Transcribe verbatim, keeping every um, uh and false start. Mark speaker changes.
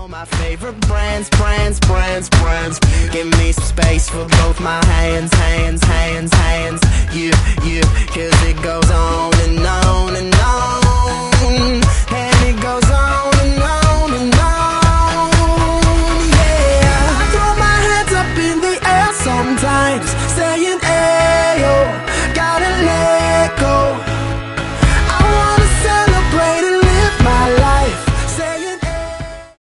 Speaker 1: All my favorite brands, brands, brands, brands. Give me some space for both my hands, hands, hands, hands. You, you, cause it goes on